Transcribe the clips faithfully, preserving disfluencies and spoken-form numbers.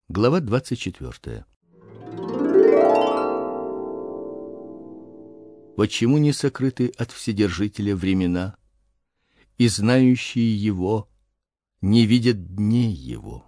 Глава двадцать четвёртая. Почему не сокрыты от Вседержителя времена, и знающие его не видят дней его?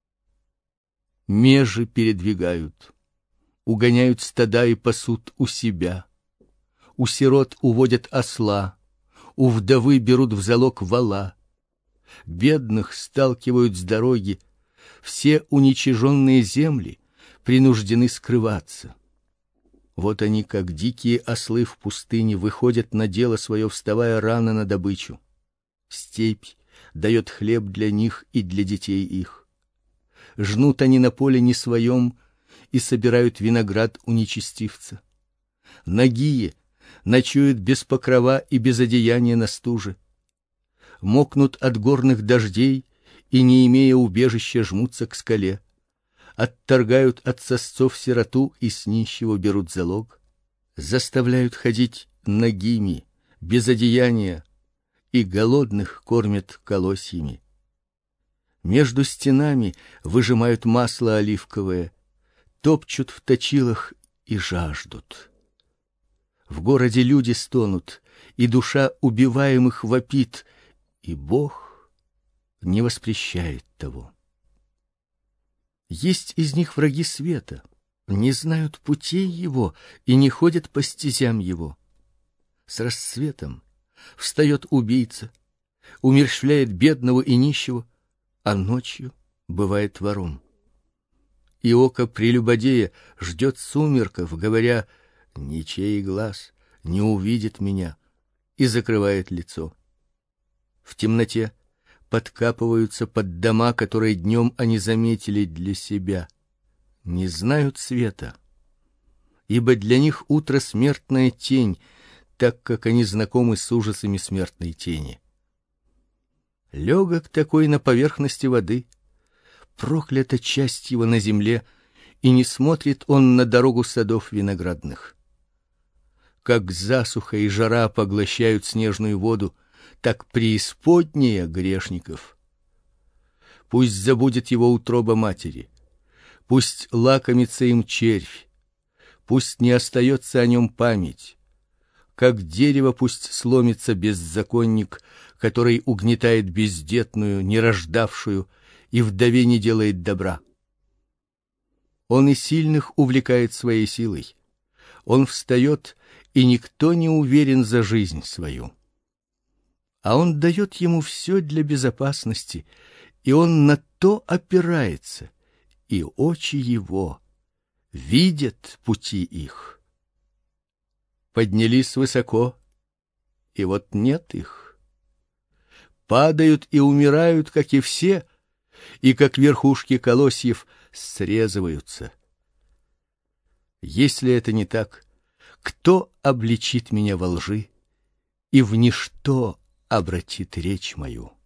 Межи передвигают, угоняют стада и пасут у себя, у сирот уводят осла, у вдовы берут в залог вола, бедных сталкивают с дороги, все уничиженные земли принуждены скрываться. Вот они, как дикие ослы в пустыне, выходят на дело свое, вставая рано на добычу. Степь дает хлеб для них и для детей их. Жнут они на поле не своем и собирают виноград у нечестивца. Нагие ночуют без покрова и без одеяния на стуже. Мокнут от горных дождей и, не имея убежища, жмутся к скале. Отторгают от сосцов сироту и с нищего берут залог. Заставляют ходить нагими, без одеяния, и голодных кормят колосьями. Между стенами выжимают масло оливковое, топчут в точилах и жаждут. В городе люди стонут, и душа убиваемых вопит, и Бог не воспрещает того. Есть из них враги света, не знают путей его и не ходят по стезям его. С рассветом встает убийца, умерщвляет бедного и нищего, а ночью бывает вором. И око прелюбодея ждет сумерков, говоря: ничей глаз не увидит меня, и закрывает лицо. В темноте подкапываются под дома, которые днем они заметили для себя. Не знают света, ибо для них утро смертная тень, так как они знакомы с ужасами смертной тени. Легок такой на поверхности воды, проклята часть его на земле, и не смотрит он на дорогу садов виноградных. Как засуха и жара поглощают снежную воду, так преисподняя грешников. Пусть забудет его утроба матери, пусть лакомится им червь, пусть не остается о нем память. Как дерево пусть сломится беззаконник, который угнетает бездетную, нерождавшую, и вдове не делает добра. Он и сильных увлекает своей силой. Он встает, и никто не уверен за жизнь свою. А он дает ему все для безопасности, и он на то опирается, и очи его видят пути их. Поднялись высоко, и вот нет их. Падают и умирают, как и все, и как верхушки колосьев срезываются. Если это не так, кто обличит меня во лжи и в ничто обратит речь мою?